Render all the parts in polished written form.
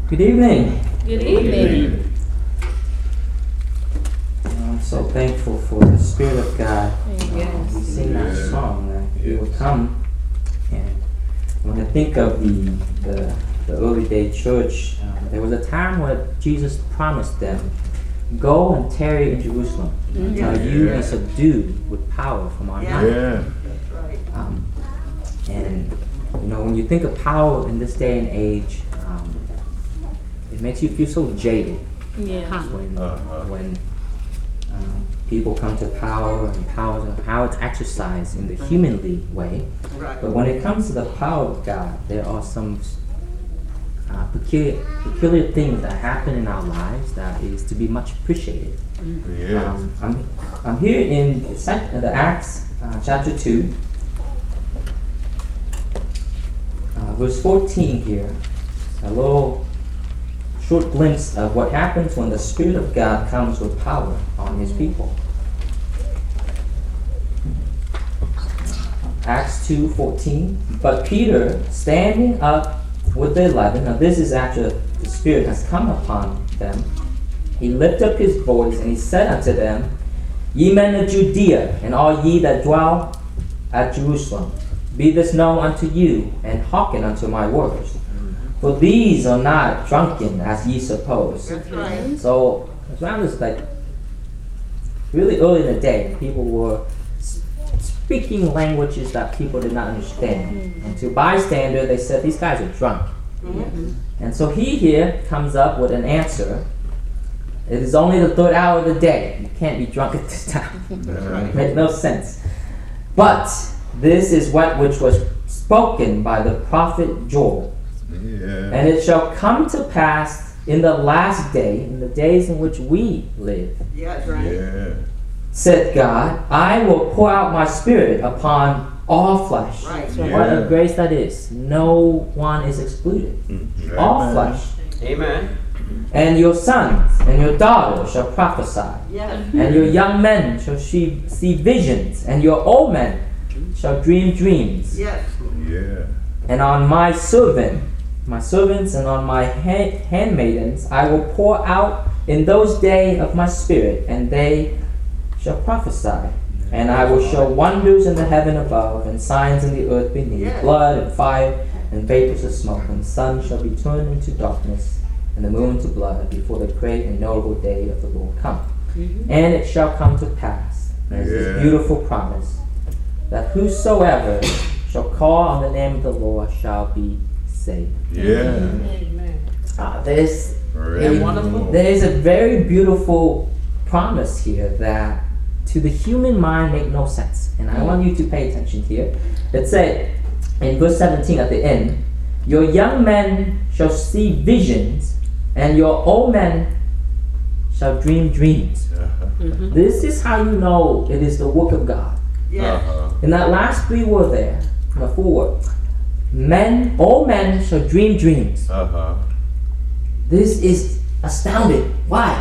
Good evening. Good evening. I'm so thankful for the Spirit of God. Yes. We sing that song that He will come. And when I think of the early day church, there was a time where Jesus promised them, "Go and tarry in Jerusalem until you be subdued with power from on high." Yeah. And when you think of power in this day and age, it makes you feel so jaded. Yeah. When people come to power and how it's exercised in the humanly way. But when it comes to the power of God, there are some peculiar things that happen in our lives that is to be much appreciated. Yes. I'm here in the Acts chapter 2, verse 14 here. A little short glimpse of what happens when the Spirit of God comes with power on His people. Acts 2:14. But Peter, standing up with the 11, now this is after the Spirit has come upon them, he lifted up his voice and he said unto them, "Ye men of Judea, and all ye that dwell at Jerusalem, be this known unto you, and hearken unto my words. For these are not drunken as ye suppose." That's right. So around this really early in the day, people were speaking languages that people did not understand. And to bystander, they said these guys are drunk. And so he here comes up with an answer. It is only the third hour of the day. You can't be drunk at this time. It makes no sense. But this is which was spoken by the prophet Joel. Yeah. And it shall come to pass in the last day, in the days in which we live, Yes, right. Yeah. said God, I will pour out my Spirit upon all flesh. Right. What a grace that is. No one is excluded. All Amen. flesh. Amen. And your sons and your daughters shall prophesy. Yes. And your young men shall see visions. And your old men shall dream dreams. Yes. Yeah. And on my servants and on my handmaidens I will pour out in those days of my Spirit, and they shall prophesy. And I will show wonders in the heaven above, and signs in the earth beneath, Yes. blood and fire and vapors of smoke. And the sun shall be turned into darkness, and the moon to blood, before the great and notable day of the Lord come. And it shall come to pass, as this Yeah. beautiful promise, that whosoever shall call on the name of the Lord shall be saved. Yeah. Amen. There's Praise wonderful. the Lord. there is a very beautiful promise here that to the human mind make no sense. And I want you to pay attention here. It said in verse 17 at the end, your young men shall see visions, and your old men shall dream dreams. This is how you know it is the work of God. Yes. In that last three word there, the four words, all men shall dream dreams. This is astounding. Why?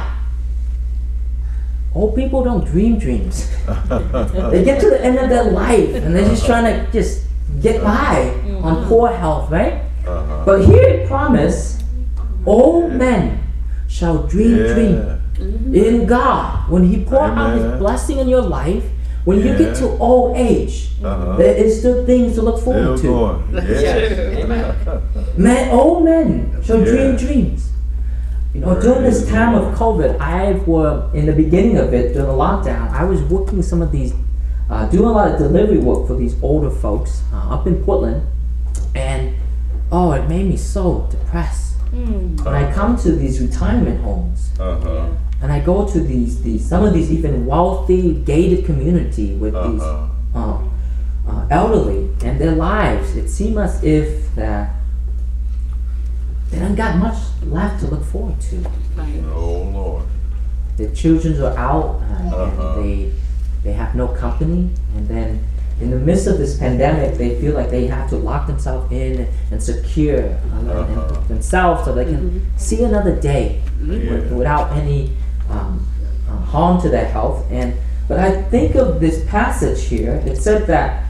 Old people don't dream dreams. They get to the end of their life and they're just trying to just get by on poor health, right? But here it promised, old men shall dream dreams. In God, when He pour out His Amen. blessing in your life, when you get to old age, there is still things to look forward Still to. going. Yes. Amen. Old men shall dream dreams. During this time of COVID, in the beginning of it, during the lockdown, I was working some of these, doing a lot of delivery work for these older folks up in Portland, and it made me so depressed. When I come to these retirement homes, and I go to some of these even wealthy gated community with these elderly, and their lives, it seems as if that they don't got much left to look forward to. Oh Lord. The children are out, and they have no company, and then in the midst of this pandemic, they feel like they have to lock themselves in and secure themselves so they can see another day without any harm to their health. But I think of this passage here. It said that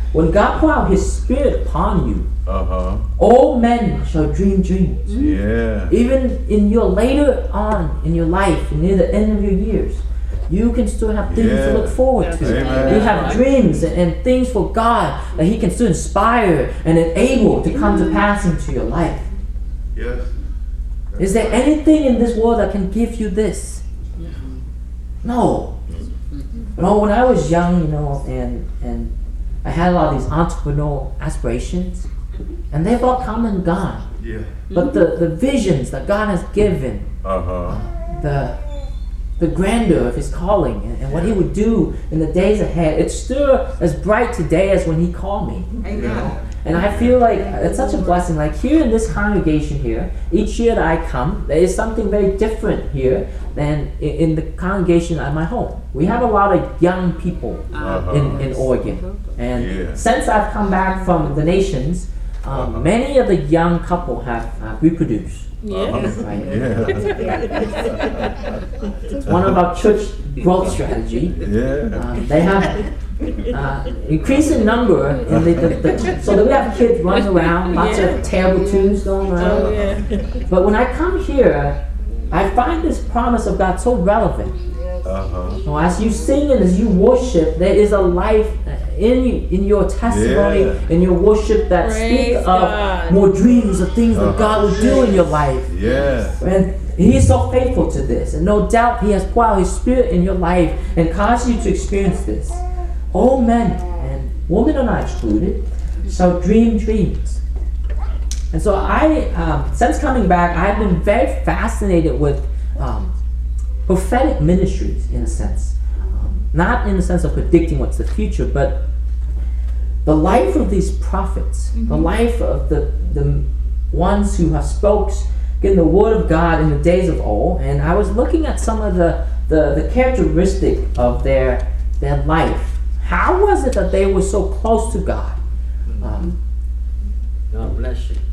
when God pour out His Spirit upon you, Uh-huh. all men shall dream dreams. Yeah. Even in your later on in your life, near the end of your years, you can still have things to look forward to. Amen. You have dreams and things for God that He can still inspire and enable to come to pass into your life. Yes. Is there anything in this world that can give you this? No. You know, when I was young, and I had a lot of these entrepreneurial aspirations, and they've all come and gone. Yeah. But the visions that God has given, Uh-huh. the grandeur of His calling and what He would do in the days ahead, it's still as bright today as when He called me. Amen. And I feel like it's such a blessing. Like here in this congregation here, each year that I come, there is something very different here than in the congregation at my home. We have a lot of young people in Oregon. And since I've come back from the nations, many of the young couple have reproduced. Yes. Right? Yeah. It's one of our church growth strategy. Yeah. They have increasing number, and so that we have kids running around, lots of terrible tunes going around. Oh, yeah. But when I come here, I find this promise of God so relevant. Uh-huh. So as you sing and as you worship, there is a life in your testimony, in your worship that speaks of God. more dreams of things that God will do in your life. Yeah. And He is so faithful to this. And no doubt He has poured out His Spirit in your life and caused you to experience this. All men and women are not excluded, shall dream dreams. And so since coming back, I've been very fascinated with prophetic ministries in a sense. Not in the sense of predicting what's the future, but the life of these prophets, the life of the ones who have spoken the word of God in the days of old. And I was looking at some of the characteristic of their life. How was it that they were so close to God? God bless you.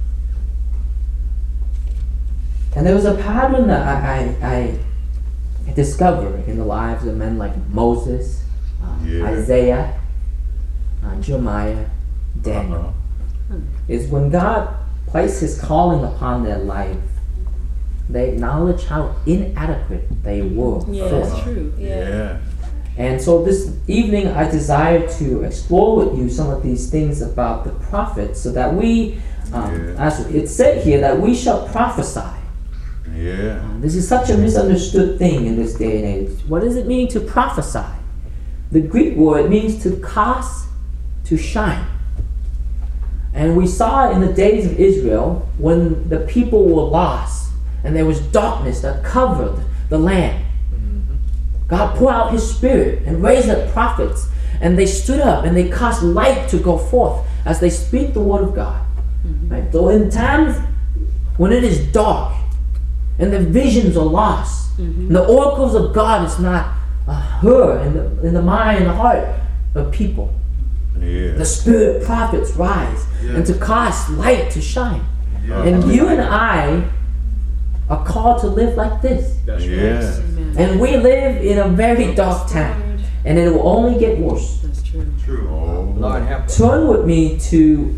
And there was a pattern that I discovered in the lives of men like Moses, Isaiah, Jeremiah, Daniel. Is when God placed His calling upon their life, they acknowledge how inadequate they were. Yeah, for that's Him. true. Yeah. And so this evening I desire to explore with you some of these things about the prophets so that we, as it said here, that we shall prophesy. Yeah. This is such a misunderstood thing in this day and age. What does it mean to prophesy? The Greek word means to cast, to shine. And we saw in the days of Israel when the people were lost and there was darkness that covered the land. God poured out His Spirit and raised up prophets, and they stood up and they caused light to go forth as they speak the word of God. Right? So in times when it is dark and the visions are lost, and the oracles of God is not heard in the mind and the heart of people, the Spirit prophets rise and to cast light to shine. And you and I are called to live like this. Yeah. And we live in a very dark time, and it will only get worse. That's true. Oh. Lord help us. Turn with me to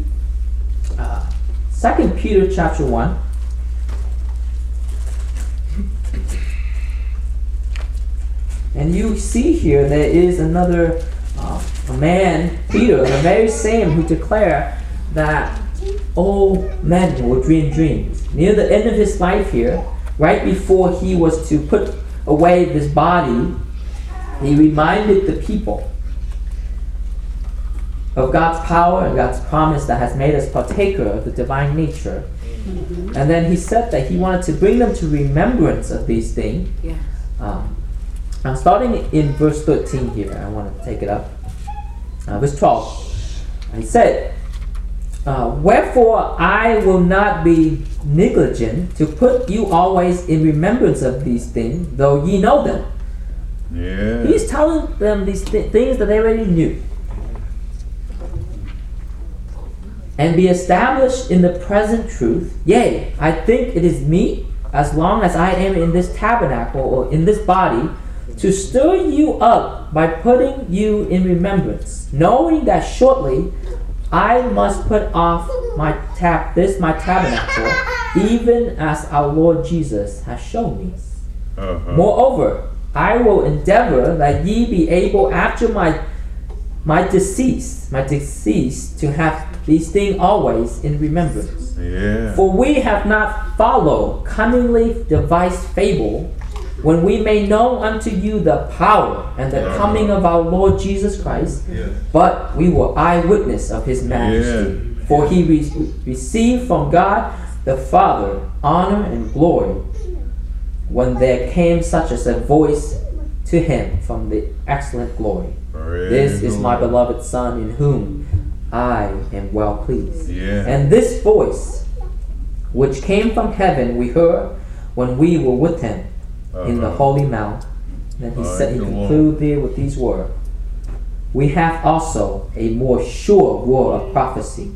2 Peter chapter 1. And you see here there is another a man, Peter, the very same, who declare that all men will dream dreams. Near the end of his life here, right before he was to put away this body, he reminded the people of God's power and God's promise that has made us partaker of the divine nature. And then he said that he wanted to bring them to remembrance of these things. Yeah. Now starting in verse 13 here, I want to take it up. Verse 12. He said, wherefore I will not be negligent to put you always in remembrance of these things, though ye know them. Yeah. He's telling them these things that they already knew. And be established in the present truth. Yea, I think it is meet, as long as I am in this tabernacle or in this body, to stir you up by putting you in remembrance, knowing that shortly I must put off my tabernacle, even as our Lord Jesus has shown me. Moreover, I will endeavor that ye be able after my decease to have these things always in remembrance. Yeah. For we have not followed cunningly devised fable, when we made known unto you the power and the coming of our Lord Jesus Christ, but we were eyewitness of his majesty. For he received from God the Father honor and glory, when there came such as a voice to him from the excellent glory. This is my beloved Son, in whom I am well pleased. And this voice, which came from heaven, we heard when we were with him in the holy mount. Then he concluded there with these words: we have also a more sure word of prophecy.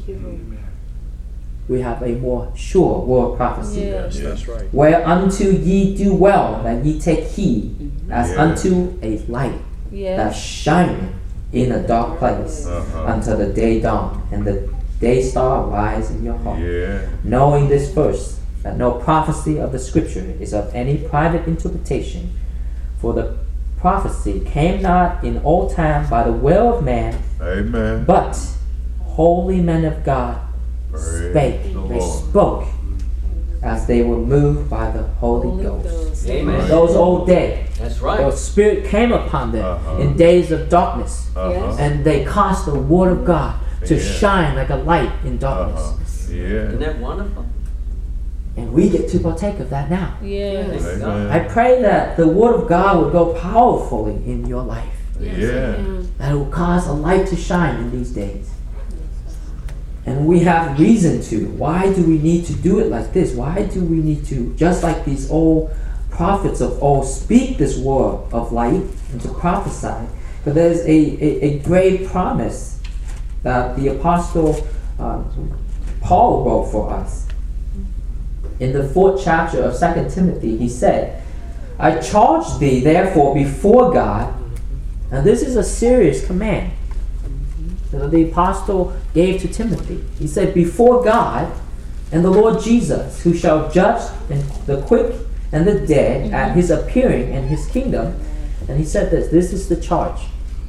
We have a more sure word of prophecy. Yes, that's right. Whereunto ye do well that ye take heed, as unto a light that shineth in a dark place until the day dawn and the day star rise in your heart. Knowing this first, that no prophecy of the scripture is of any private interpretation, for the prophecy came not in old time by the will of man, but holy men of God spake. They spoke as they were moved by the Holy Ghost. Amen. Those old days, That's right. the Spirit came upon them in days of darkness, and they caused the Word of God to shine like a light in darkness. Isn't that wonderful? And we get to partake of that now. Yes. I pray that the Word of God will go powerfully in your life. That it will cause a light to shine in these days. And we have reason to. Why do we need to do it like this? Why do we need to, just like these old prophets of old, speak this word of light and to prophesy? But there's a great promise that the Apostle Paul wrote for us. In the 4th chapter of 2 Timothy, he said, I charge thee therefore before God, and this is a serious command that the apostle gave to Timothy. He said, before God and the Lord Jesus, who shall judge the quick and the dead at his appearing in his kingdom. And he said this is the charge.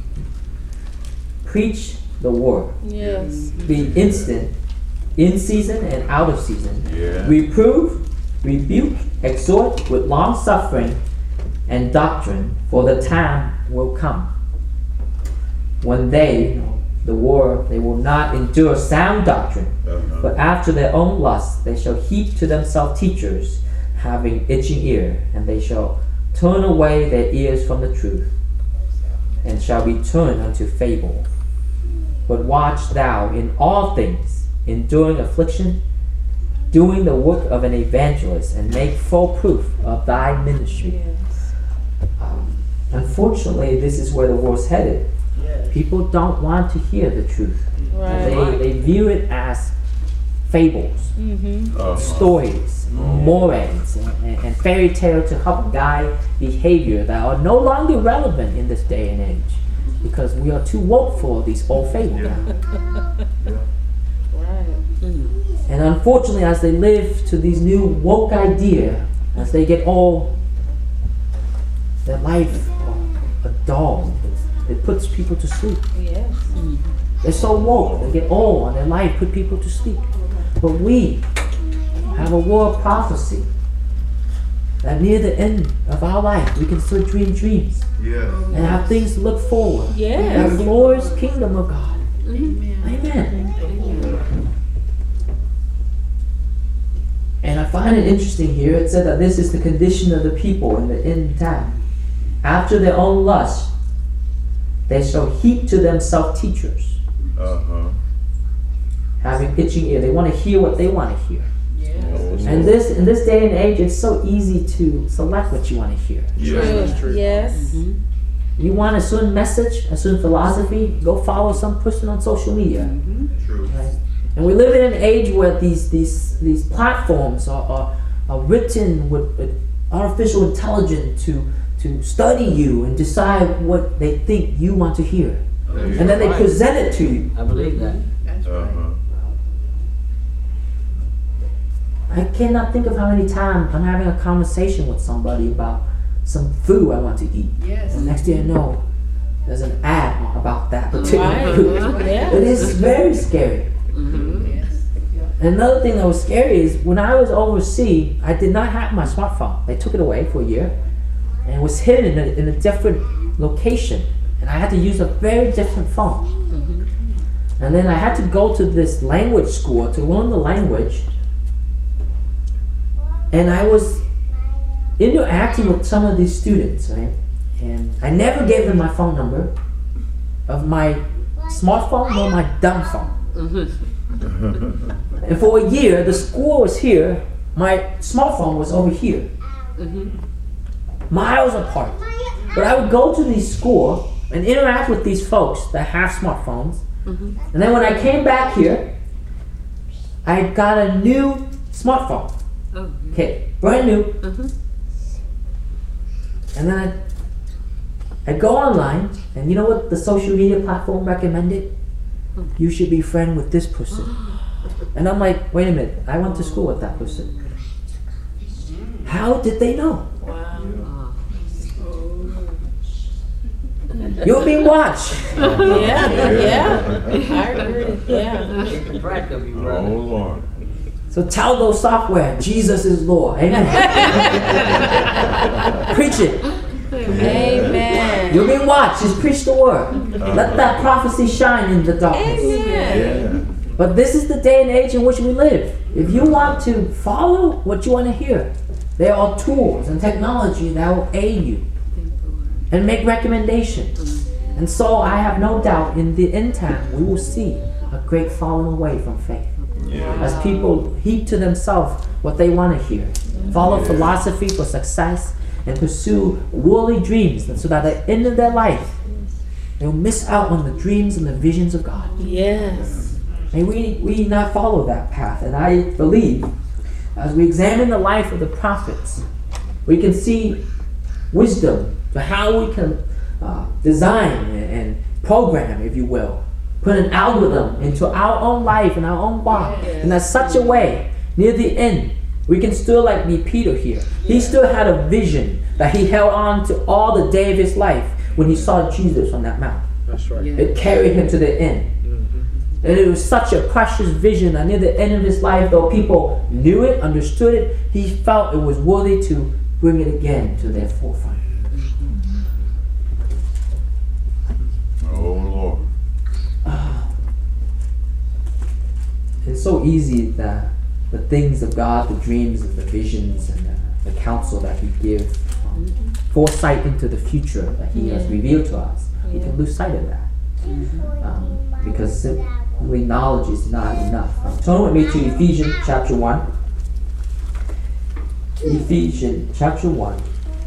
Preach the word. Yes. Be instant, in season and out of season. Reprove, rebuke, exhort with long suffering and doctrine, for the time will come when they will not endure sound doctrine, but after their own lust they shall heap to themselves teachers, having itching ear, and they shall turn away their ears from the truth, and shall be turned unto fable. But watch thou in all things, enduring affliction, doing the work of an evangelist, and make full proof of thy ministry. Unfortunately, this is where the world's headed. People don't want to hear the truth. They view it as fables, stories, mores, and fairy tale to help guide behavior that are no longer relevant in this day and age, because we are too woke for these old fables now. And unfortunately, as they live to these new woke idea, as they get old, their life a dull. It puts people to sleep. Yes. They're so woke, they get old, and their life put people to sleep. But we have a word of prophecy that near the end of our life, we can still dream dreams and have things to look forward. Yes. The glorious kingdom of God. Amen. And I find it interesting here. It said that this is the condition of the people in the end time. After their own lust, they shall heap to themselves teachers, having itching ear. They want to hear what they want to hear. And in this day and age, it's so easy to select what you want to hear. True. Yes. You want a certain message, a certain philosophy, go follow some person on social media. Right? And we live in an age where these platforms are written with artificial intelligence to study you and decide what they think you want to hear. And then they present it to you. I believe that. That's right. I cannot think of how many times I'm having a conversation with somebody about some food I want to eat. Yes. And next thing I know, there's an ad about that particular Right. food. Yeah. It is very scary. Yes. And another thing that was scary is when I was overseas, I did not have my smartphone. They took it away for a year, and it was hidden in a different location. And I had to use a very different phone. And then I had to go to this language school to learn the language. And I was interacting with some of these students, right? And I never gave them my phone number of my smartphone nor my dumb phone. And for a year, the school was here, my smartphone was over here, miles apart. But I would go to these schools and interact with these folks that have smartphones. And then when I came back here, I got a new smartphone. Okay, brand new. And then I go online, and you know what the social media platform recommended? You should be friend with this person. And I'm like, wait a minute, I went to school with that person. How did they know? You're being watched. Yeah. I agree. Yeah. Keep track of you, Oh, brother. Lord. So tell those software, Jesus is Lord. Amen. Preach it. Amen. You're being watched. Just preach the word. Let that prophecy shine in the darkness. Amen. Yeah. But this is the day and age in which we live. If you want to follow what you want to hear, there are tools and technology that will aid you and make recommendations. And so I have no doubt in the end time we will see a great falling away from faith. As people heap to themselves what they want to hear, follow philosophy for success, and pursue worldly dreams, and so that at the end of their life, they'll miss out on the dreams and the visions of God. Yes. May we not follow that path. And I believe, as we examine the life of the prophets, we can see wisdom to how we can design and program, if you will, put an algorithm into our own life and our own walk. And in such a way, near the end, we can still like be Peter here. He still had a vision that he held on to all the day of his life when he saw Jesus on that mountain. That's right. It carried him to the end. And it was such a precious vision that near the end of his life, though people knew it, understood it, he felt it was worthy to bring it again to their forefront. Oh, Lord. It's so easy that the things of God, the dreams and the visions and the counsel that He gives, foresight into the future that He has revealed to us, we can lose sight of that. Because simply knowledge is not enough. Turn with me to Ephesians chapter 1. Ephesians chapter 1.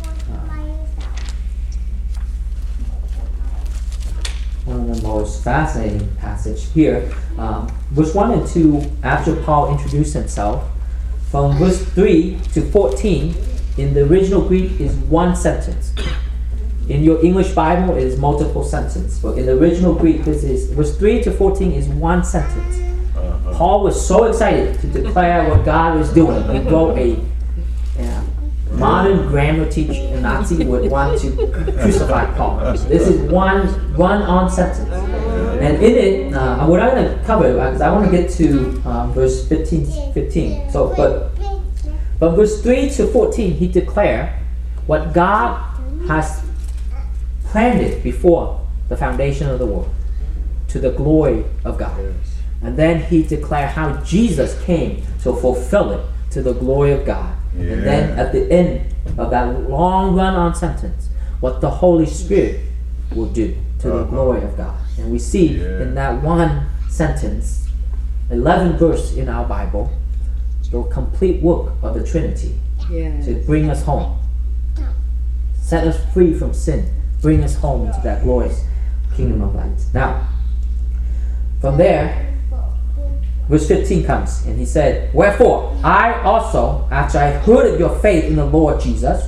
One of the most fascinating passage here. Verse 1 and 2, after Paul introduced himself, from verse 3 to 14, in the original Greek is one sentence. In your English Bible, it is multiple sentences. But in the original Greek, this is verse 3 to 14 is one sentence. Paul was so excited to declare what God was doing. He wrote a modern grammar teacher, a Nazi, would want to crucify Paul. This is one run-on sentence. And in it, what I'm going to cover, because I want to get to verse 15. So, but from verse 3 to 14, he declared what God has planned it before the foundation of the world, to the glory of God. And then he declared how Jesus came to fulfill it to the glory of God. And then at the end of that long run-on sentence, what the Holy Spirit will do to the glory of God. And we see in that one sentence, 11 verse in our Bible, the complete work of the Trinity to bring us home, set us free from sin, bring us home into that glorious kingdom of light. Now, from there, verse 15 comes, and he said, "Wherefore, I also, after I heard of your faith in the Lord Jesus,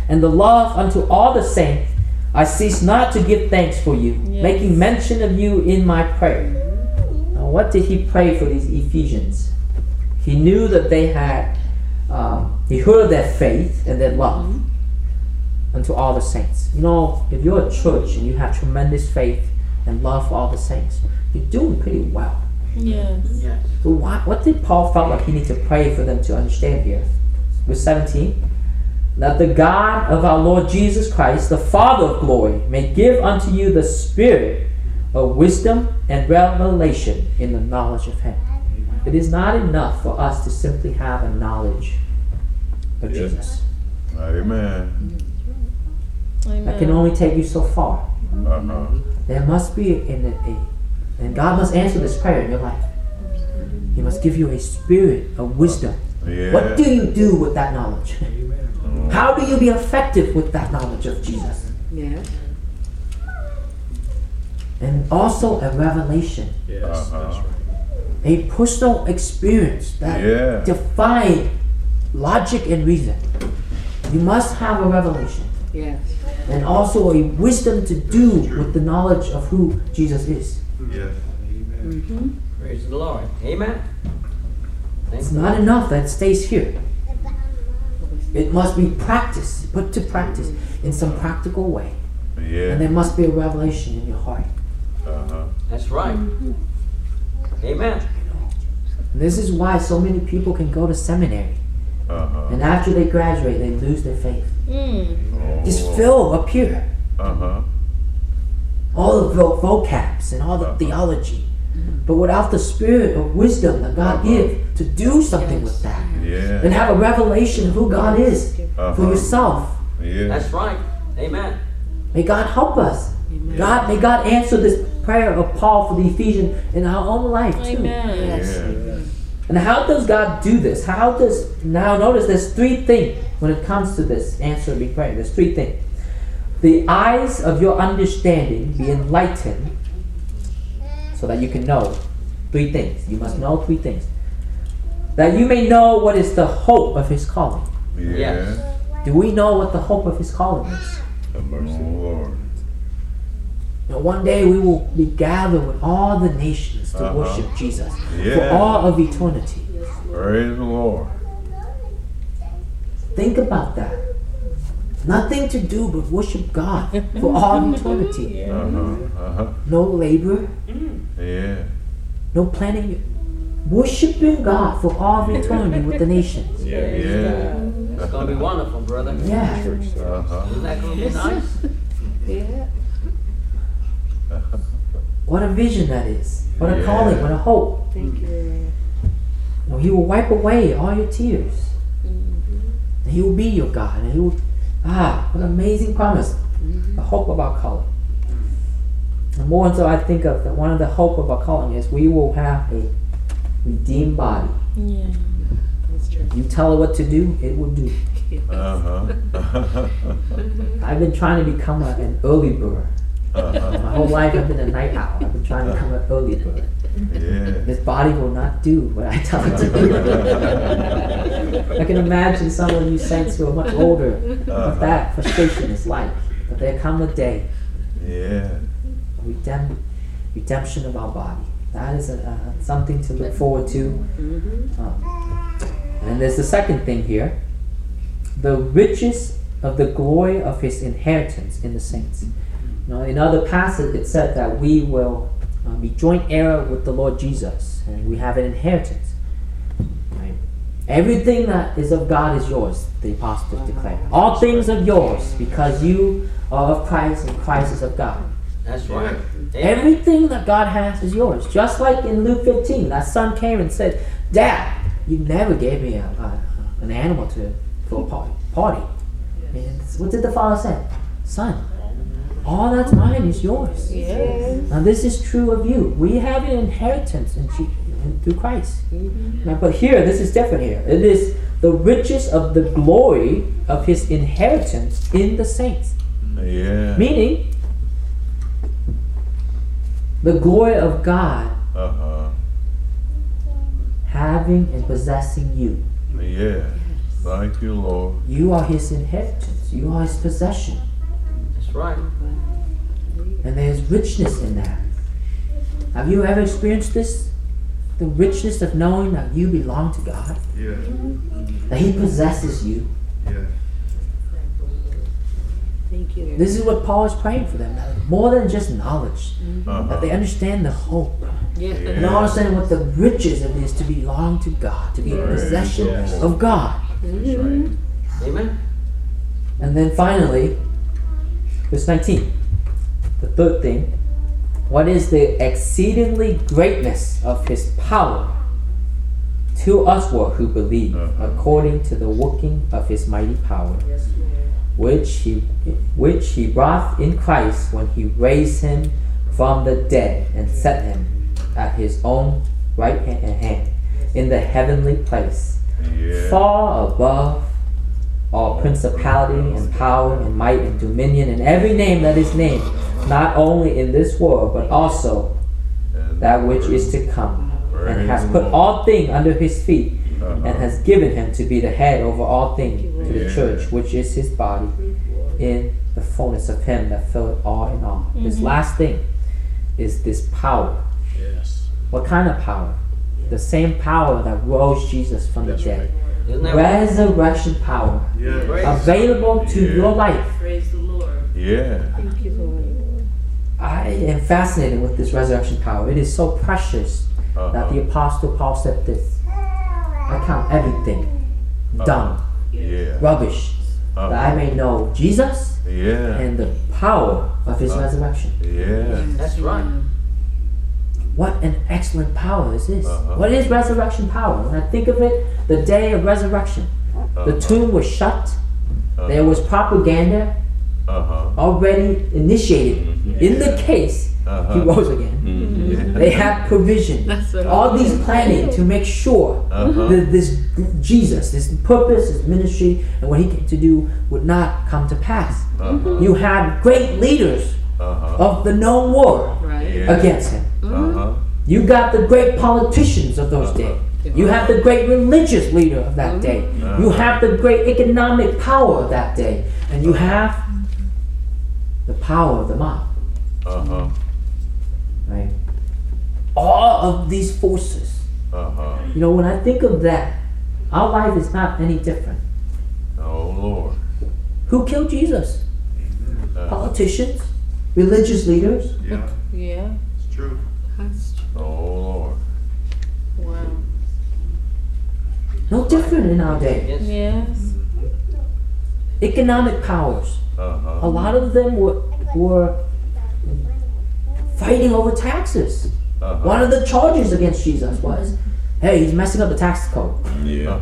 and the love unto all the saints, I cease not to give thanks for you, Yes. making mention of you in my prayer. Now, what did he pray for these Ephesians? He knew that they had, he heard their faith and their love unto all the saints. You know, if you're a church and you have tremendous faith and love for all the saints, you're doing pretty well. Yes. Yes. So what did Paul felt like he needed to pray for them to understand here? Verse 17. That the God of our Lord Jesus Christ, the Father of glory, may give unto you the spirit of wisdom and revelation in the knowledge of him. It is not enough for us to simply have a knowledge of Yes. Jesus. Amen. That can only take you so far. Uh-huh. There must be and God must answer this prayer in your life. He must give you a spirit of wisdom. Yeah. What do you do with that knowledge? How do you be effective with that knowledge of Jesus? Yes. And also a revelation, Yes, Uh-huh. that's right. a personal experience that Yeah. defies logic and reason. You must have a revelation Yes. and also a wisdom to do with the knowledge of who Jesus is. Yes. Praise the Lord. Amen. Thank It's you. not enough that it stays here. It must be practiced, put to practice in some practical way. Yeah. And there must be a revelation in your heart. Uh-huh. That's right. Amen. And this is why so many people can go to seminary. Uh-huh. And after they graduate, they lose their faith. Oh, Just Lord. fill up here. Uh-huh. All the vocabs and all the theology. But without the spirit of wisdom that God gives to do something with that. Yeah. And have a revelation of who God is for Uh-huh. yourself. Yeah. That's right. Amen. May God help us. May God answer this prayer of Paul for the Ephesians in our own life too. Amen. Yeah. And how does God do this? Now notice there's three things when it comes to this answer be prayer. There's three things. The eyes of your understanding be enlightened so that you can know three things. You must know three things. That you may know what is the hope of his calling. Yeah. Yes. Do we know what the hope of his calling is? Oh, Lord. Now, one day we will be gathered with all the nations to Uh-huh. worship Jesus for Yeah. all of eternity. Praise the Lord. Think about that. Nothing to do but worship God for all eternity. Uh-huh. Uh-huh. No labor, Yeah. no planning. Worshiping God for all of eternity with the nations. Yeah. It's going to be wonderful, brother. Yeah. Uh-huh. Isn't that going to be nice? Yeah. What a vision that is. What a Yeah. calling, what a hope. Thank you. You know, he will wipe away all your tears. And he will be your God. And he will, what an amazing promise. The hope of our calling. And more until I think of that one of the hope of our calling is we will have a redeemed body. Yeah. You tell it what to do, it will do. Uh-huh. I've been trying to become an early bird. Uh-huh. My whole life I've been a night owl. I've been trying to become an early bird. Yeah. This body will not do what I tell it to do. I can imagine some of you saints who are much older what that frustration is like. But there come a day, Yeah. redemption of our body. That is something to look forward to. And there's the second thing here. The riches of the glory of his inheritance in the saints. Now, in other passages, it said that we will be joint heir with the Lord Jesus, and we have an inheritance. Right? Everything that is of God is yours, the apostles declare. All things are yours because you are of Christ and Christ is of God. That's right. Amen. Everything that God has is yours. Just like in Luke 15, that son came and said, "Dad, you never gave me an animal for a party." And what did the father say? "Son, all that's mine is yours." Yes. Now this is true of you. We have an inheritance through Christ. Now, but here, this is different here. It is the riches of the glory of his inheritance in the saints. Yeah. Meaning, the glory of God Uh-huh. having and possessing you. Yeah. Thank you, Lord. You are his inheritance. You are his possession. That's right. And there's richness in that. Have you ever experienced this? The richness of knowing that you belong to God? Yeah. That he possesses you. Yeah. Thank you. This is what Paul is praying for them. That more than just knowledge. Uh-huh. That they understand the hope. Yeah. And understand what the riches it is to belong to God. To be a Praise possession the Lord. of God. That's right. Amen. And then finally, verse 19. The third thing. What is the exceedingly greatness of his power to usward who believe, according to the working of his mighty power, which he wrought in Christ when he raised him from the dead and set him at his own right hand in the heavenly place, Yeah. far above all principality and power and might and dominion and every name that is named, not only in this world but also that which is to come, and has put all things under his feet, and has given him to be the head over all things to the Yeah. church, which is his body, in the fullness of him that filleth all in all. This last thing is this power. Yes. What kind of power? The same power that rose Jesus from the dead. Isn't that right? Resurrection power Yeah. available to Yeah. your life. Praise the Lord. Yeah. Thank you, Lord. I am fascinated with this resurrection power. It is so precious that the Apostle Paul said this. I count everything dung, Yeah. rubbish, that I may know Jesus Yeah. and the power of his resurrection. Yeah. That's right. What an excellent power is this. Uh-huh. What is resurrection power? When I think of it, the day of resurrection, the tomb was shut. There was propaganda Uh-huh. already initiated. In the case he rose again. Yeah. They had provision. That's what All these planning to make sure that this Jesus, this purpose, his ministry, and what he came to do would not come to pass. You had great leaders of the known war Right. Yeah. against him. Uh-huh. You got the great politicians of those days. You have the great religious leader of that day. You have the great economic power of that day. And you have the power of the mob. Uh-huh. Right? All of these forces. Uh-huh. You know, when I think of that, our life is not any different. Oh, Lord. Who killed Jesus? Politicians? Religious leaders? Yeah. Yeah. It's true. That's true. Oh, Lord. Wow. No different in our day. Yes. Yes. Economic powers. A Uh-huh. lot of them were fighting over taxes. Uh-huh. One of the charges against Jesus was, hey, he's messing up the tax code. Yeah.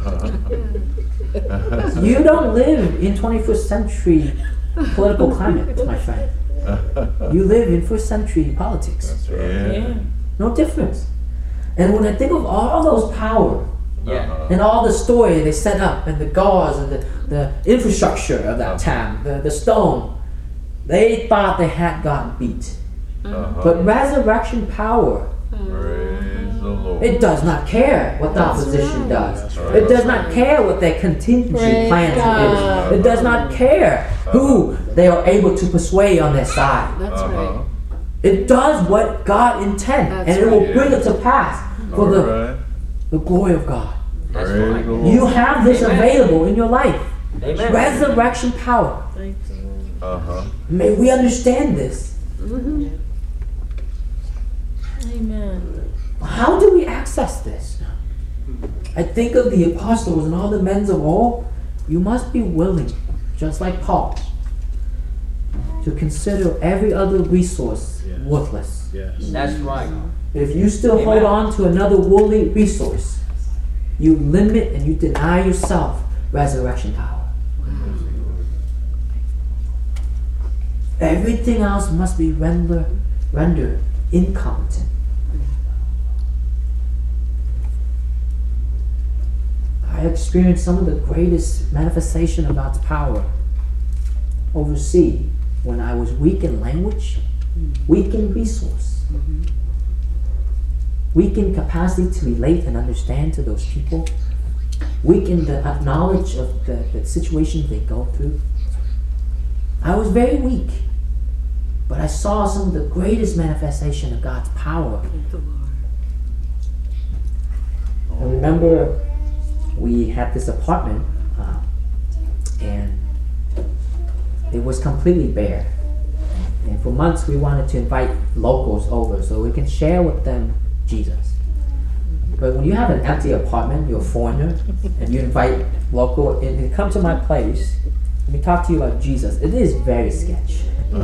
You don't live in 21st century political climate, my friend. You live in first century politics. That's right. Yeah. No difference. And when I think of all those power Yeah. and all the story they set up and the guards and the infrastructure of that town, the stone, they thought they had gotten beat. Uh-huh. But resurrection power, Praise the Lord. it does not care what the opposition does. That's right. It does not care what their contingency Praise plans God. is. It does not care who they are able to persuade on their side. That's Uh-huh. right. It does what God intends, That's and it will right. bring it to pass for All the, right. the glory of God. That's Praise right. the Lord. You have this Amen. available in your life. Amen. Resurrection power. Thank you, Lord. Uh-huh. May we understand this. Amen. How do we access this? I think of the apostles and all the men of old. You must be willing, just like Paul, to consider every other resource worthless. That's right. If you still hold Amen. on to another worldly resource, you limit and you deny yourself resurrection power. Everything else must be rendered incompetent. I experienced some of the greatest manifestation of God's power overseas when I was weak in language, weak in resource, weak in capacity to relate and understand to those people. weak in the knowledge of the situations they go through. I was very weak, but I saw some of the greatest manifestation of God's power. I remember we had this apartment, and it was completely bare. And for months we wanted to invite locals over so we can share with them Jesus. But when you have an empty apartment, you're a foreigner, and you invite local, and they come to my place, let me talk to you about Jesus. It is very sketch.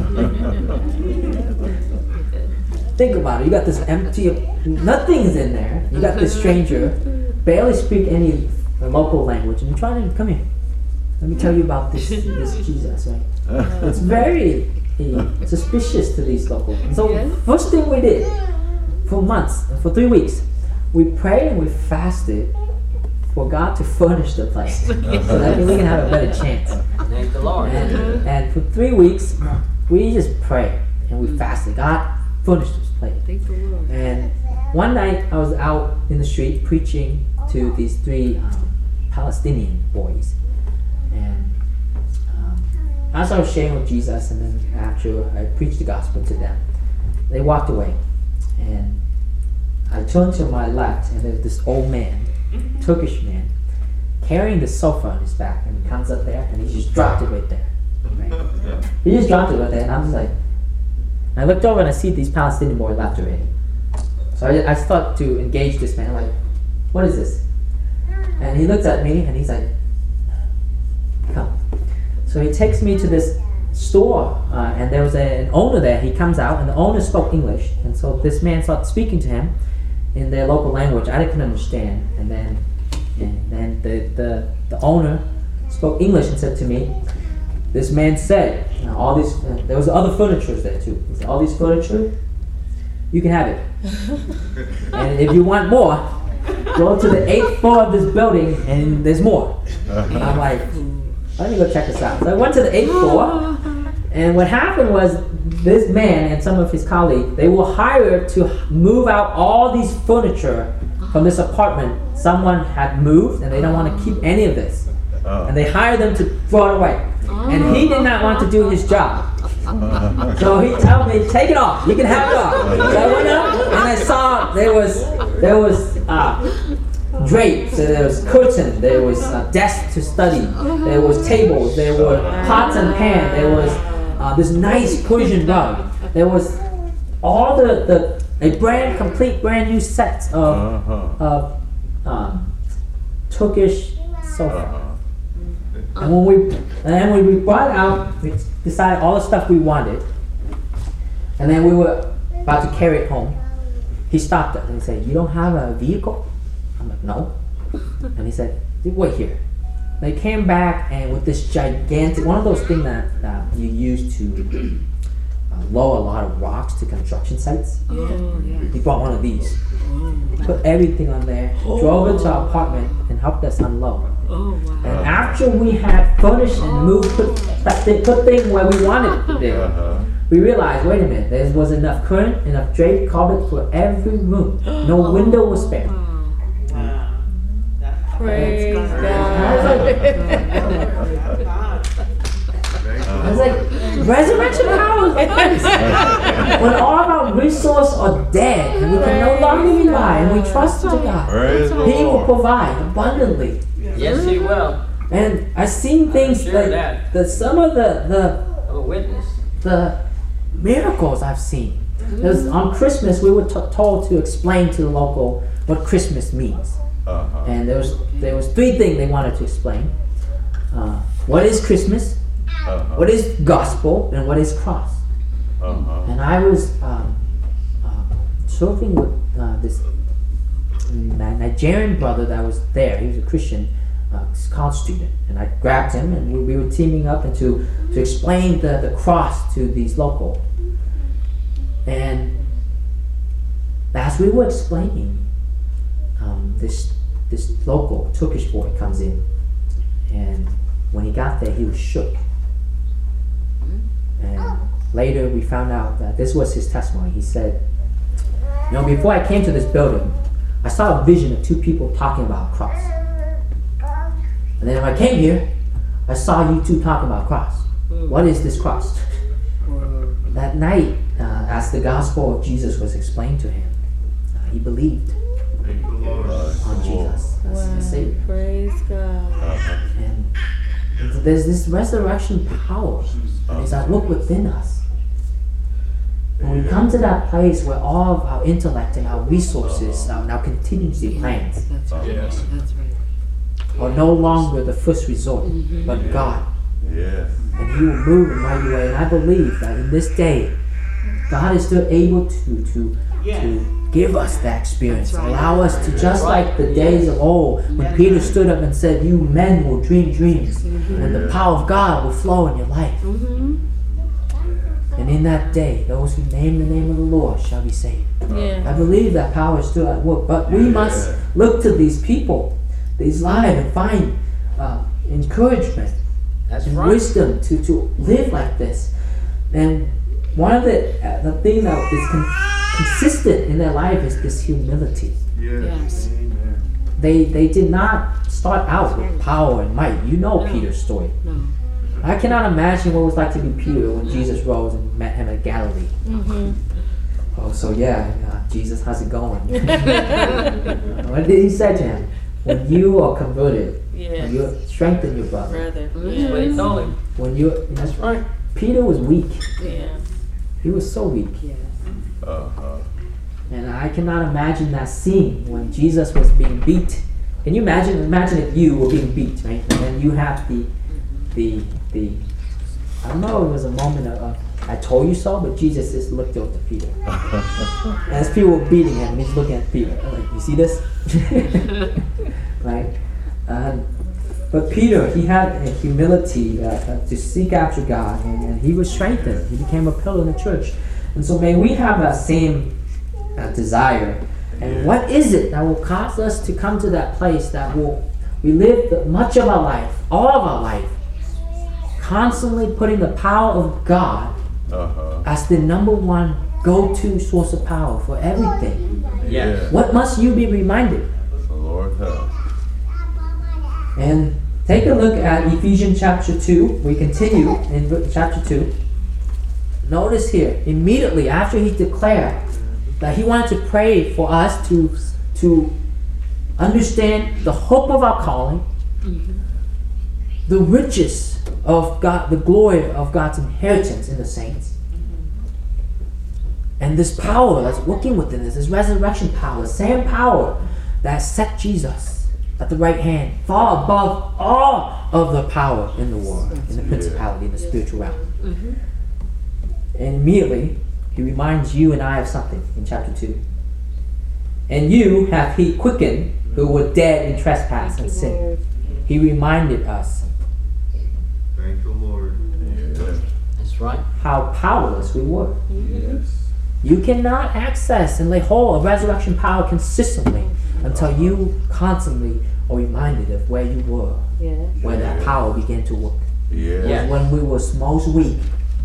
Think about it. You got this empty, nothing's in there. You got this stranger, barely speak any local language, and you're trying to come here. Let me tell you about this Jesus, right? It's very suspicious to these locals. So first thing we did, for months, for 3 weeks, we prayed and we fasted for God to furnish the place so that we can have a better chance. Thank the Lord. And for 3 weeks, we just prayed and we fasted. God furnished this place. Thank the Lord. And one night I was out in the street preaching to these 3 Palestinian boys. And as I was sharing with Jesus, and then after I preached the gospel to them, they walked away. And I turned to my left, and there's this old man, Turkish man, carrying the sofa on his back, and he comes up there, and he just dropped it right there. Right? He just dropped it right there, and I was like, I looked over and I see these Palestinian boys left already. So I start to engage this man, like, what is this? And he looks at me, and he's like, come. So he takes me to this store, and there was an owner there. He comes out, and the owner spoke English, and so this man started speaking to him in their local language. I couldn't understand, and then the owner spoke English and said to me, this man said, all these, there was other furniture there too. He said, all these furniture, you can have it. And if you want more, go to the 8th floor of this building and there's more. And I'm like, let me go check this out. So I went to the 8th floor, and what happened was this man and some of his colleagues, they were hired to move out all these furniture from this apartment. Someone had moved and they don't want to keep any of this. And they hired them to throw it away. And he did not want to do his job. So he told me, take it off. You can have it off. So I went up and I saw there was drapes, there was curtain, there was desk to study, there was tables, there were pots and pans, there was this nice Persian rug, there was all a complete brand new set of Turkish sofa. And when we brought it out, we decided all the stuff we wanted, and then we were about to carry it home. He stopped us and he said, "You don't have a vehicle?" I'm like, "No." And he said, "Wait here." They came back and with this gigantic, one of those things that you use to lower a lot of rocks to construction sites. He brought one of these, put everything on there, drove it to our apartment, and helped us unload. And after we had furnished and moved, put things where we wanted it, we realized, wait a minute, there was enough curtain, enough draped carpet for every room. No window was spared. Praise God. I was like, resurrection power is nice. When all of our resources are dead and we can no longer rely and we trust in God, He will provide abundantly. Yes, He will. And I've seen things like that some of I'm a witness. the miracles I've seen. Because on Christmas we were told to explain to the local what Christmas means. And there was 3 things they wanted to explain. What is Christmas? What is gospel? And what is cross? And I was surfing with this Nigerian brother that was there. He was a Christian college student, and I grabbed him, and we were teaming up and to explain the cross to these local. And as we were explaining, this local Turkish boy comes in, and when he got there, he was shook. And later we found out that this was his testimony. He said, before I came to this building, I saw a vision of 2 people talking about a cross. And then when I came here, I saw you two talk about cross. What is this cross? That night, as the gospel of Jesus was explained to him, he believed on Jesus as Wow. his Savior. Praise God. And there's this resurrection power that is at work within us. When we come to that place where all of our intellect and our resources and our contingency plans That's right. Yes. That's right. are no longer the first resort, but God. Yes. And He will move in a mighty way. And I believe that in this day, God is still able to give us that experience. That's right. Allow us to, just like the days of old, when Peter stood up and said, "You men will dream dreams, and the power of God will flow in your life." And in that day, those who name the name of the Lord shall be saved. Yeah. I believe that power is still at work, but we must look to these people, these lives, and find encouragement That's and right. wisdom to live like this. And one of the thing that is consistent in their life is this humility. Yes. They did not start out with power and might. You know Peter's story. No. I cannot imagine what it was like to be Peter when Jesus rose and met him at Galilee. Oh, so yeah, Jesus, how's it going? What did he say to him? When you are converted, Yeah. when you strengthen your brother. Brother. That's what he told him. When you, That's right. Peter was weak. Yeah. He was so weak. Yes. And I cannot imagine that scene when Jesus was being beat. Can you imagine? Imagine if you were being beat, right? And then you have the I don't know, it was a moment of I told you so, but Jesus just looked over to Peter. As people were beating him, he's looking at Peter. Like, you see this? Right? But Peter, he had a humility to seek after God, and he was strengthened. He became a pillar in the church. And so may we have that same desire. And what is it that will cause us to come to that place that we live much of our life, all of our life, constantly putting the power of God as the number one go-to source of power for everything? Yes. What must you be reminded? The Lord help. And take a look at Ephesians chapter 2. We continue in chapter 2. Notice here, immediately after he declared that he wanted to pray for us to understand the hope of our calling, the riches of God, the glory of God's inheritance in the saints, and this power that's working within us, this resurrection power, the same power that set Jesus at the right hand, far above all of the power in the world, in the principality, in the spiritual realm. And immediately, he reminds you and I of something in chapter 2. And you hath he quickened who were dead in trespass and sin. He reminded us Thank the Lord. That's right. how powerless we were. Yes. You cannot access and lay hold of resurrection power consistently until you constantly are reminded of where you were, Yes. where that power began to work. Yes. Yeah. When we were most weak,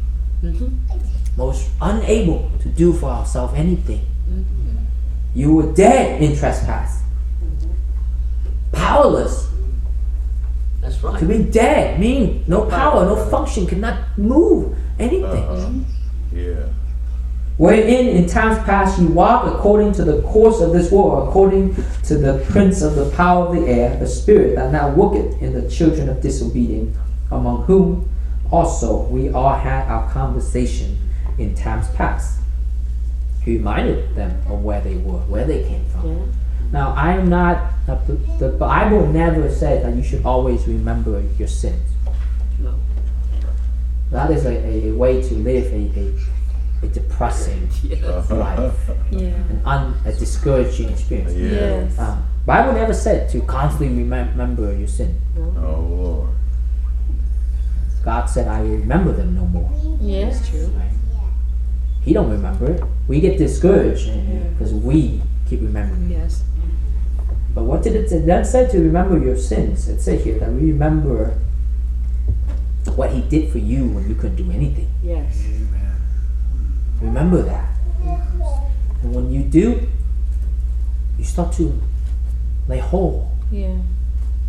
most unable to do for ourselves anything. You were dead in trespass. Powerless. That's right. To be dead means no power, no function, cannot move anything. Yeah. Wherein in times past you walked according to the course of this world, according to the prince of the power of the air, the spirit that now worketh in the children of disobedience, among whom also we all had our conversation in times past. He reminded them of where they were, where they came from. Now, I am not, the Bible never said that you should always remember your sins. No. That is a way to live a depressing life, Yeah. a discouraging experience. Yeah. Yes. Bible never said to constantly remember your sin. Oh Lord. God said, I will remember them no more. Yes. True. Right? He don't remember it. We get discouraged because we keep remembering. Yes. But what did it say? That said to remember your sins. It said here that we remember what he did for you when you couldn't do anything. Yes. Remember that. And when you do, you start to lay hold Yeah.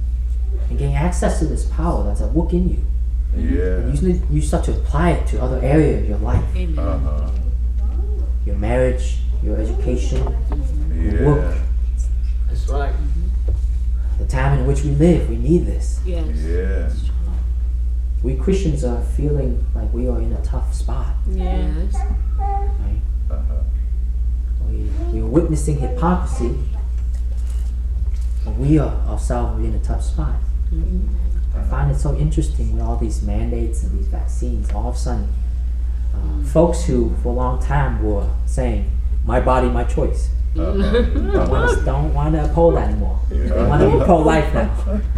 and gain access to this power that's at work in you. Yeah. And you start to apply it to other areas of your life. Amen. Uh-huh. Your marriage, your education, your work. Yeah. That's right. The time in which we live, we need this. Yes. Yeah. We Christians are feeling like we are in a tough spot. Yes. Right? Uh-huh. We're witnessing hypocrisy, but we are ourselves in a tough spot. I find it so interesting with all these mandates and these vaccines. All of a sudden, folks who for a long time were saying, "My body, my choice," Uh-huh. don't want to uphold that anymore. They Yeah. want to be pro-life now.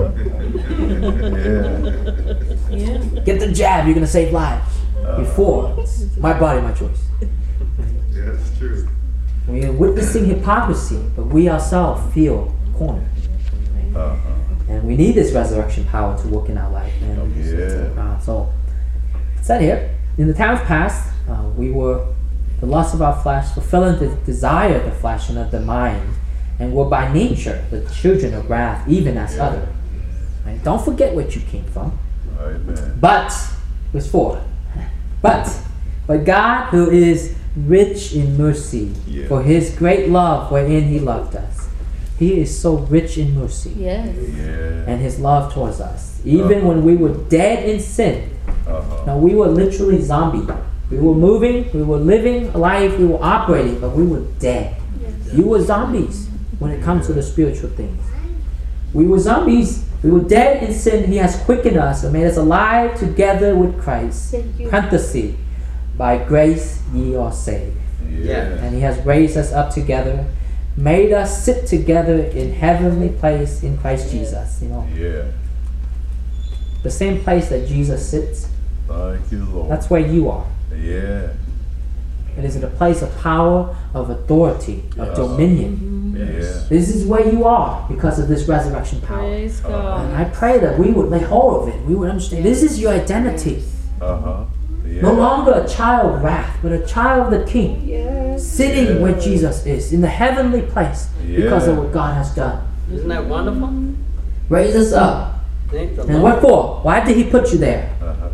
Yeah. Yeah. Get the jab, you're gonna save lives. Before, it's my body, my choice. Yeah, it's true. We are witnessing hypocrisy, but we ourselves feel cornered. Right? Uh-huh. And we need this resurrection power to work in our life. And Yeah. so, it said here, in the times past, we were the lust of our flesh, fulfilling the desire of the flesh and of the mind, and were by nature the children of wrath, even as Yeah. other. Right? Don't forget where you came from. Amen. But, verse 4, but God who is rich in mercy, Yeah. for his great love wherein he loved us. He is so rich in mercy Yes. Yeah. and his love towards us. Even Uh-huh. when we were dead in sin, Uh-huh. now we were literally zombie. We were moving, we were living life, we were operating, but we were dead. You were zombies when it comes to the spiritual things. We were zombies. We were dead in sin. He has quickened us and made us alive together with Christ. Thank you. Parenthesis, by grace ye are saved. Yeah. And he has raised us up together, made us sit together in heavenly place in Christ Jesus. You know, Yeah. the same place that Jesus sits, Thank you, Lord. that's where you are. Yeah. It is a place of power, of authority, of Yes. dominion. Yeah. This is where you are because of this resurrection power. Praise And God. I pray that we would lay hold of it. We would understand this is your identity. Uh-huh. Yeah. No longer a child of wrath, but a child of the King. Yes. Sitting where Yeah. Jesus is, in the heavenly place, because of Yeah. what God has done. Isn't that wonderful? Raise us up. Thank the And Lord. what for? Why did he put you there? Uh-huh.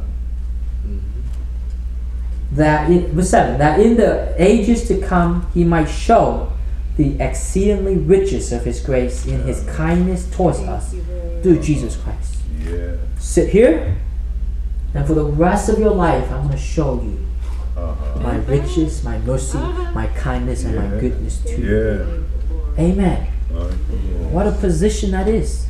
That in verse 7, that in the ages to come he might show the exceedingly riches of his grace in his kindness towards us through Jesus Christ. Yeah. Sit here, and for the rest of your life, I'm going to show you Uh-huh. my riches, my mercy, my kindness, and my Yeah. goodness to you. Yeah. Amen. Thank you, Lord. What a position that is.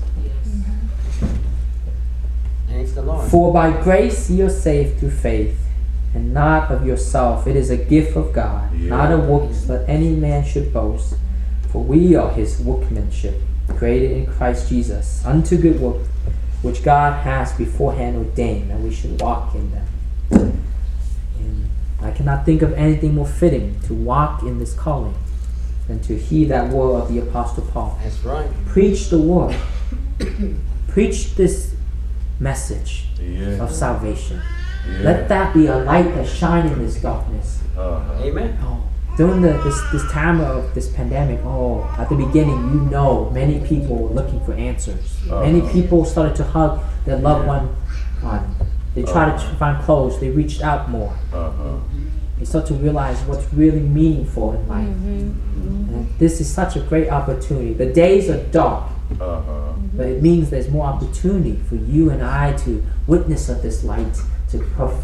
Thanks the Lord. For by grace ye are saved through faith, and not of yourself. It is a gift of God, Yeah. not of works, that any man should boast. For we are his workmanship, created in Christ Jesus, unto good work, which God has beforehand ordained that we should walk in them. And I cannot think of anything more fitting to walk in this calling than to hear that word of the Apostle Paul. That's right. Preach the word. Preach this message Yeah. of salvation. Yeah. Let that be a light that shines in this darkness. Uh-huh. Amen. Oh, during this time of this pandemic, at the beginning, many people were looking for answers. Many people started to hug their loved one. They tried to find clothes. They reached out more. Uh-huh. They start to realize what's really meaningful in life. And this is such a great opportunity. The days are dark, Uh-huh. but it means there's more opportunity for you and I to witness of this light, to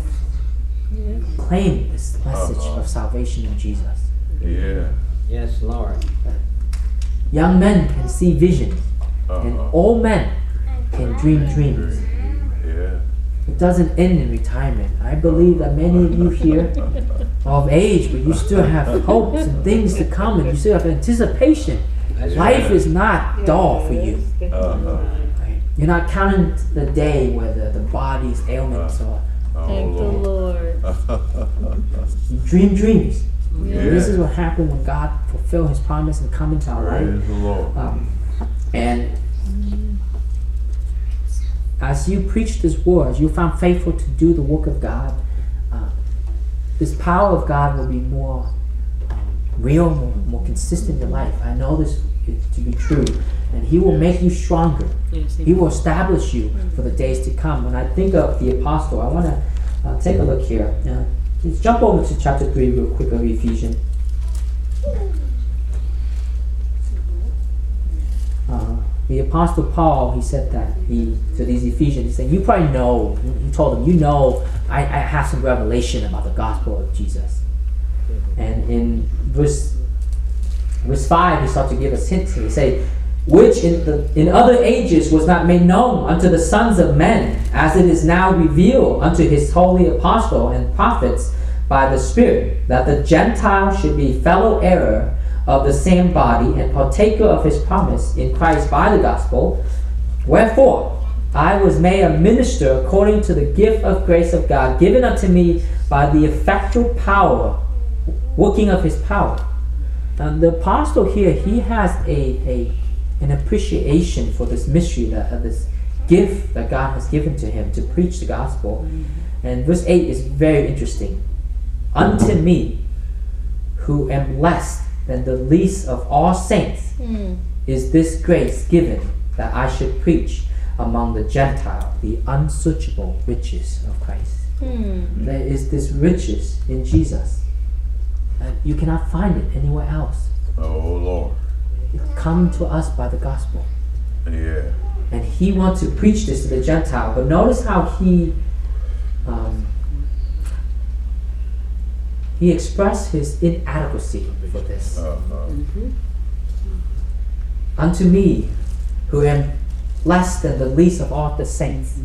claim this message of salvation in Jesus. Yeah. Yes, Lord. Young men can see visions, and Uh-huh. old men can dream dreams. Yeah. It doesn't end in retirement. I believe that many of you here are of age, but you still have hopes and things to come, and you still have anticipation. That's Life right. is not dull for you. Uh-huh. Right? You're not counting the day where the body's ailments are. Oh, Thank the Lord. You dream dreams. Yeah. This is what happened when God fulfilled his promise and come into our life. Praise the Lord. And as you preach this word, as you found faithful to do the work of God, this power of God will be more real, more consistent in your life. I know this to be true. and He will make you stronger. Yes, He will establish you for the days to come. When I think of the apostle, I want to take a look here. Let's jump over to chapter 3 real quick of Ephesians. The apostle Paul, he said that to these Ephesians, he said, you probably know, he told them, I have some revelation about the gospel of Jesus. And in verse 5, he started to give us hints. He said, which in other ages was not made known unto the sons of men, as it is now revealed unto his holy apostle and prophets by the Spirit, that the Gentiles should be fellow heir of the same body and partaker of his promise in Christ by the gospel. Wherefore I was made a minister according to the gift of grace of God given unto me by the effectual power, working of his power. And the apostle here, he has an appreciation for this mystery, this gift that God has given to him to preach the gospel. And verse 8 is very interesting. Unto me, who am less than the least of all saints, is this grace given, that I should preach among the Gentiles the unsearchable riches of Christ. There is this riches in Jesus. You cannot find it anywhere else. Oh, Lord. It comes to us by the gospel. Yeah. And He wants to preach this to the Gentile. But notice how He expressed His inadequacy for this. Unto me, who am less than the least of all the saints.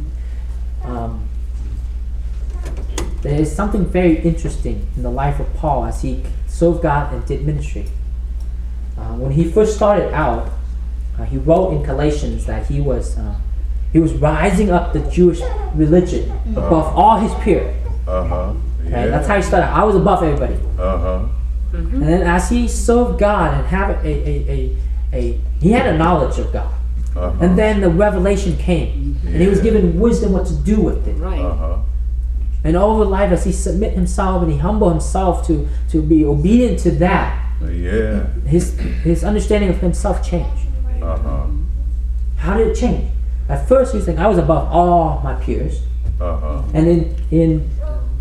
There is something very interesting in the life of Paul as he served God and did ministry. When he first started out, he wrote in Galatians that he was rising up the Jewish religion above all his peers. Yeah. Right? That's how he started. I was above everybody. And then as he served God and had he had a knowledge of God. And then the revelation came, and he was given wisdom what to do with it. Right. And over life, as he submit himself and he humble himself to be obedient to that, his understanding of himself changed. How did it change? At first, he was saying, I was above all my peers. And in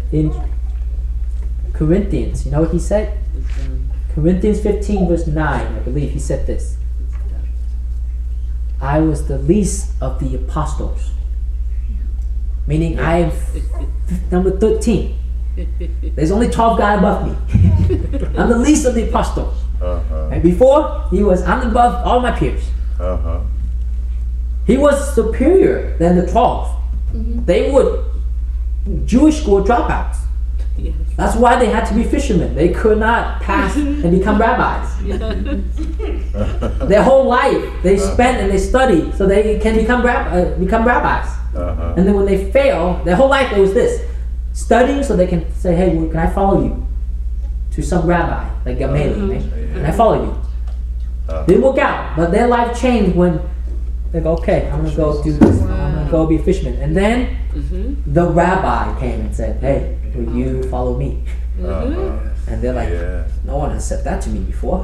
Corinthians, you know what he said? Corinthians 15 verse 9, I believe he said this. I was the least of the apostles. Meaning I am number 13. There's only 12 guys above me. I'm the least of the apostles. And before, I'm above all my peers. He was superior than the 12. They were Jewish school dropouts. Yes. That's why they had to be fishermen. They could not pass and become rabbis. Their whole life they spent and they studied so they can become rabbis. And then when they fail, their whole life it was this: studying so they can say, "Hey, can I follow you to some rabbi like Gamaliel? Right? Can I follow you?" Didn't work out, but their life changed when they go, "Okay, I'm gonna go do this. I'm gonna go be a fisherman." And then the rabbi came and said, "Hey, will you follow me?" And they're like, "No one has said that to me before."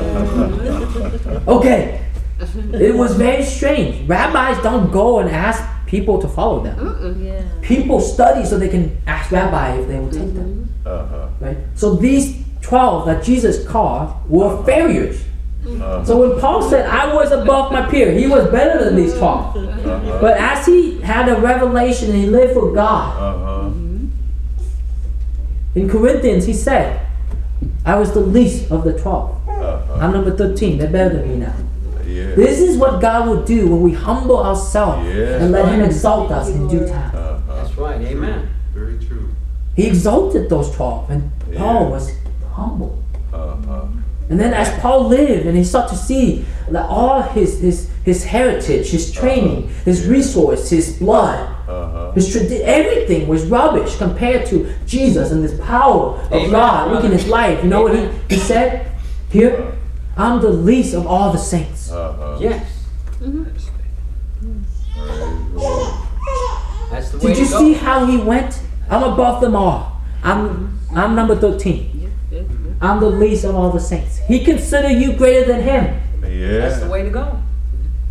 Okay. It was very strange. Rabbis don't go and ask people to follow them. People study so they can ask rabbi if they will take them. Right? So these 12 that Jesus called were failures. So when Paul said, I was above my peer, he was better than these 12. But as he had a revelation and he lived for God, in Corinthians he said, I was the least of the 12. I'm number 13. They're better than me now. This is what God will do when we humble ourselves and let Him exalt us in due time. That's right. Amen. Very true. He exalted those 12, and Paul was humble. And then as Paul lived and he started to see that all his heritage, his training, his resource, his blood, everything was rubbish compared to Jesus and this power of God working in his life. You know what he said? Here, I'm the least of all the saints. Yes. That's the way Did you to go. see how he went? I'm above them all. I'm number 13. I'm the least of all the saints. He considered you greater than him. That's the way to go.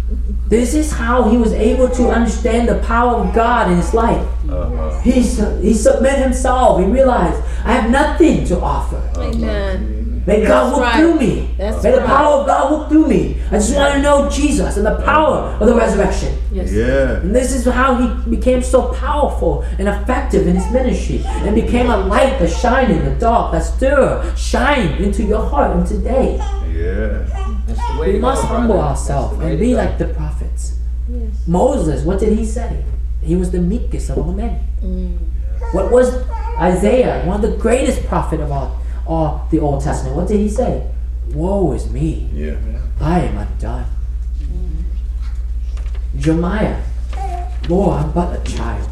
This is how he was able to understand the power of God in his life. He submitted himself. He realized, I have nothing to offer. Amen. May God That's work right. through me. That's May the right. power of God work through me. I just want to know Jesus and the power of the resurrection. Yes. Yeah. And this is how he became so powerful and effective in his ministry, and became a light that shine in the dark, that shine into your heart. And today, Yeah. That's the way we to must go, humble brother. ourselves That's the way and to be go. like the prophets. Yes. Moses, what did he say? He was the meekest of all men. Mm. What was Isaiah, one of the greatest prophet of all the Old Testament? What did he say? Woe is me, Yeah. I am undone. Jeremiah, Lord, I'm but a child.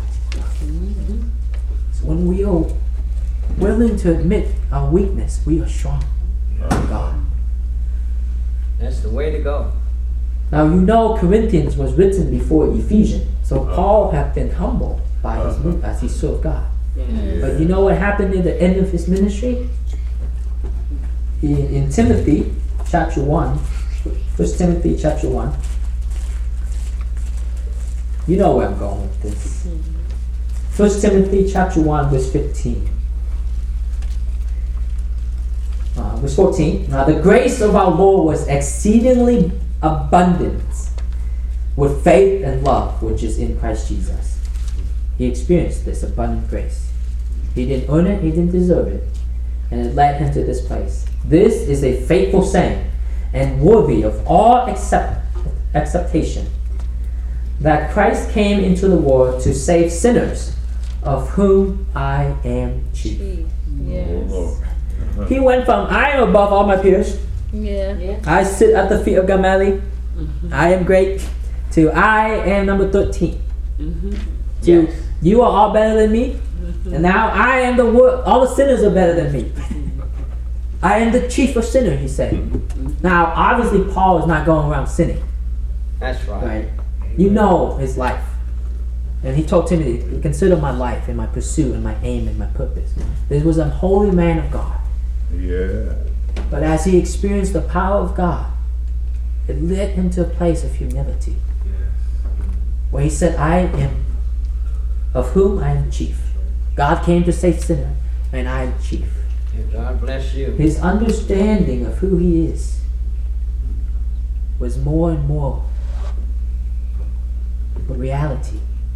So when we are willing to admit our weakness, we are strong in God. That's the way to go. Now you know Corinthians was written before Ephesians, so Paul had been humbled by as he served God. But you know what happened near the end of his ministry? In Timothy chapter 1, 1 Timothy chapter 1, you know where I'm going with this. 1 Timothy chapter 1 verse 15. Verse 14. Now the grace of our Lord was exceedingly abundant with faith and love which is in Christ Jesus. He experienced this abundant grace. He didn't earn it, he didn't deserve it, and it led him to this place. This is a faithful saying and worthy of all acceptation, that Christ came into the world to save sinners, of whom I am chief. Oh, Yes. Lord. He went from I am above all my peers, Yeah. I sit at the feet of Gamaliel, I am great, to I am number 13. To you are all better than me, and now I am the world. All the sinners are better than me. I am the chief of sinners, he said. Now, obviously, Paul is not going around sinning, That's right. right? You know his life. And he told Timothy, consider my life and my pursuit and my aim and my purpose. This was a holy man of God. Yeah. But as he experienced the power of God, it led him to a place of humility, where he said, I am of whom I am chief. God came to save sinners, and I am chief. And God bless you. His understanding of who he is was more and more a reality.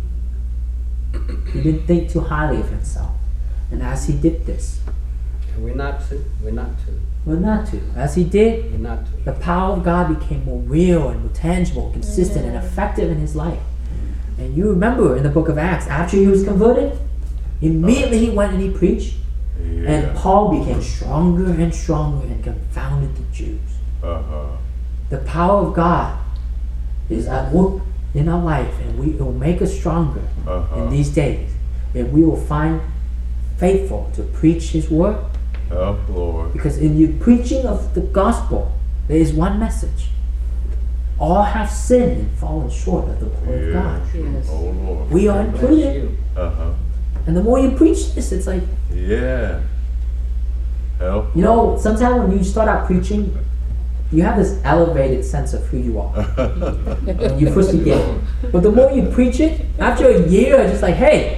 He didn't think too highly of himself. And as he did this, And we're not to. We're not to. well, not to. As he did, We're not to. the power of God became more real and more tangible, consistent and effective in his life. And you remember in the book of Acts, after he was converted, immediately he went and he preached. Yeah. And Paul became stronger and stronger and confounded the Jews. The power of God is at work in our life, and it will make us stronger in these days. And we will find faithful to preach his word. Help, Lord. Because in the preaching of the gospel, there is one message. All have sinned and fallen short of the glory of God. Yes. Oh, Lord. We are God bless included. you. And the more you preach this, it's like, Yeah. Help. you know, sometimes when you start out preaching, you have this elevated sense of who you are when you first begin. But the more you preach it, after a year, it's just like, hey,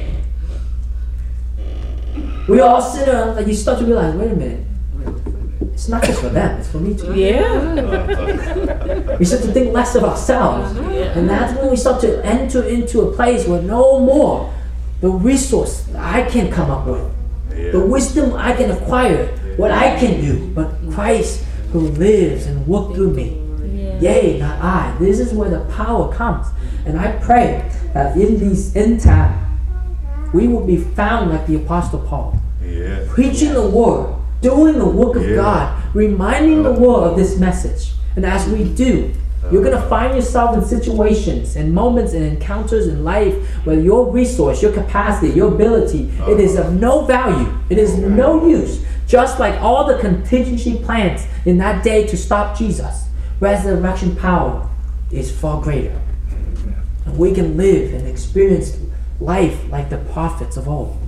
we all sit around, like you start to realize, wait a minute, it's not just for them, it's for me too. Yeah. We start to think less of ourselves. And that's when we start to enter into a place where no more the resource that I can come up with, the wisdom I can acquire, what I can do, but Christ who lives and works through me. Yea, not I. This is where the power comes. And I pray that in these end times, we will be found like the Apostle Paul, Yeah. preaching the word, doing the work of God, reminding the world of this message. And as we do, you're going to find yourself in situations and moments and encounters in life where your resource, your capacity, your ability, it is of no value. It is no use. Just like all the contingency plans in that day to stop Jesus, resurrection power is far greater. And we can live and experience life like the prophets of old.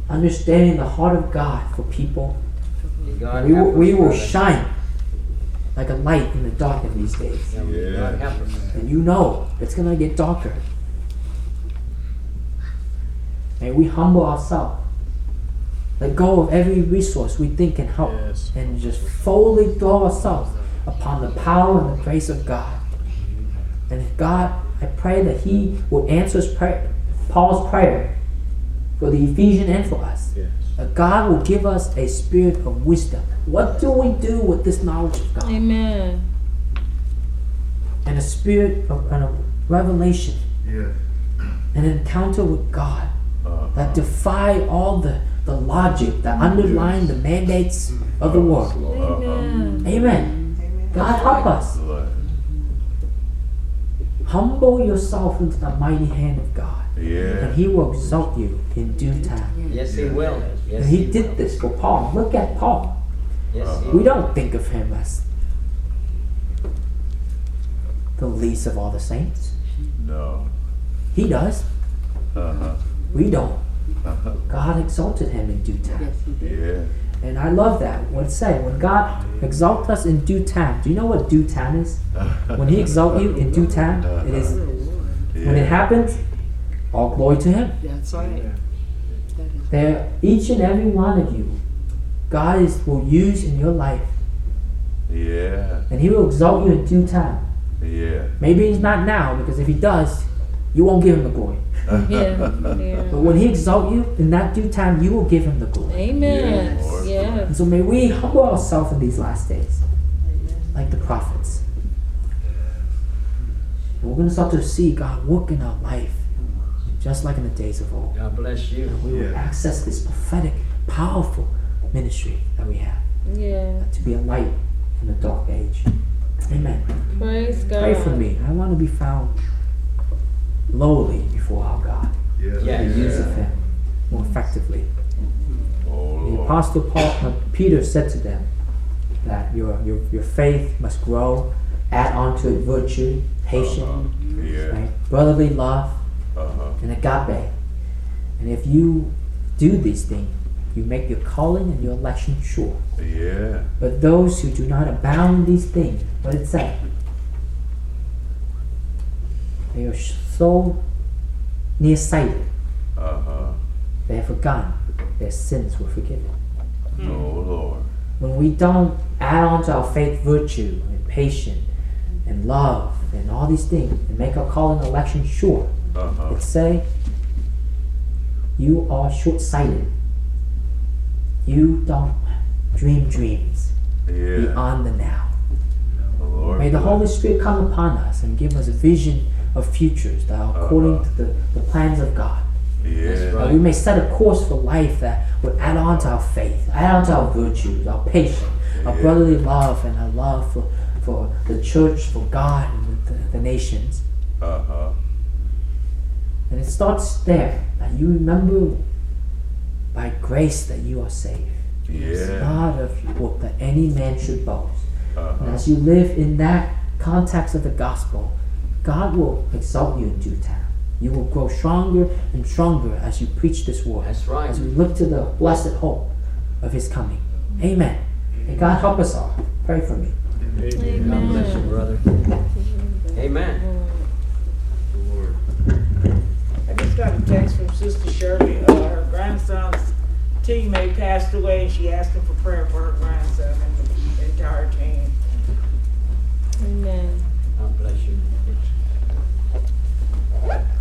Understanding the heart of God for people. God We help will, us, we will brother. shine like a light in the dark in these days. Yeah. God help us. And you know it's going to get darker. May we humble ourselves. Let go of every resource we think can help. Yes. And just fully throw ourselves upon the power and the grace of God. And God, I pray that He will answer Paul's prayer for the Ephesians and for us. Yes. That God will give us a spirit of wisdom. What do we do with this knowledge of God? Amen. And a spirit of and a revelation, Yes. an encounter with God that defy all the logic that underline the mandates of the world. Amen. Amen. God help us. Lord. Humble yourself into the mighty hand of God. Yeah. And He will exalt you in due time. Yes, He will. Yes, And He will. did this for Paul. Look at Paul. Yes, He We will. don't think of him as the least of all the saints. No. He does. Uh-huh. We don't. Uh-huh. God exalted him in due time. Yes, he did. Yeah. And I love that. What it say? When God exalts us in due time. Do you know what due time is? When He exalts you in due time, it is when it happens, all glory to Him. That's right. That is There, each and every one of you, God will use in your life, Yeah. and He will exalt you in due time. Yeah. Maybe He's not now, because if He does, you won't give Him the glory. Yeah. But Yeah. when He exalts you, in that due time, you will give Him the glory. Amen. Yes, Lord. Yes. And so may we humble ourselves in these last days, like the prophets. And we're going to start to see God work in our life, just like in the days of old. God bless you. We will Yeah. access this prophetic, powerful ministry that we have Yeah. to be a light in the dark age. Amen. Praise God. Pray for me. I want to be found lowly before our God. Yes. Yeah. And use of Yeah. Him more effectively. Oh, The Lord. Apostle Peter said to them that your faith must grow, add on to it virtue, patience, Yeah. right? Brotherly love, Uh-huh. and agape. And if you do these things, you make your calling and your election sure. Yeah. But those who do not abound in these things, what did it say? They are so nearsighted, Uh-huh. they have forgotten their sins were forgiven. Oh, Lord. When we don't add on to our faith virtue and patience and love and all these things and make our calling and election sure, Uh-huh. it say you are short-sighted. You don't dream dreams Yeah. beyond the now. Lord. May the Holy Spirit come upon us and give us a vision of futures that are according to the plans of God. Yeah. That we may set a course for life that would add on to our faith, add on to our virtues, our patience, our Yeah. brotherly love, and our love for the church, for God, and the nations. Uh-huh. And it starts there, that you remember by grace that you are saved. It's Yeah. not of work that any man should boast. And Uh-huh. as you live in that context of the gospel, God will exalt you in due time. You will grow stronger and stronger as you preach this word. That's right. As we look to the blessed hope of His coming. Amen. May God help us all. Pray for me. God bless you, brother. Amen. Lord. I just got a text from Sister Shirley. Her grandson's teammate passed away, and she asked him for prayer for her grandson and the entire team. Amen. God bless you.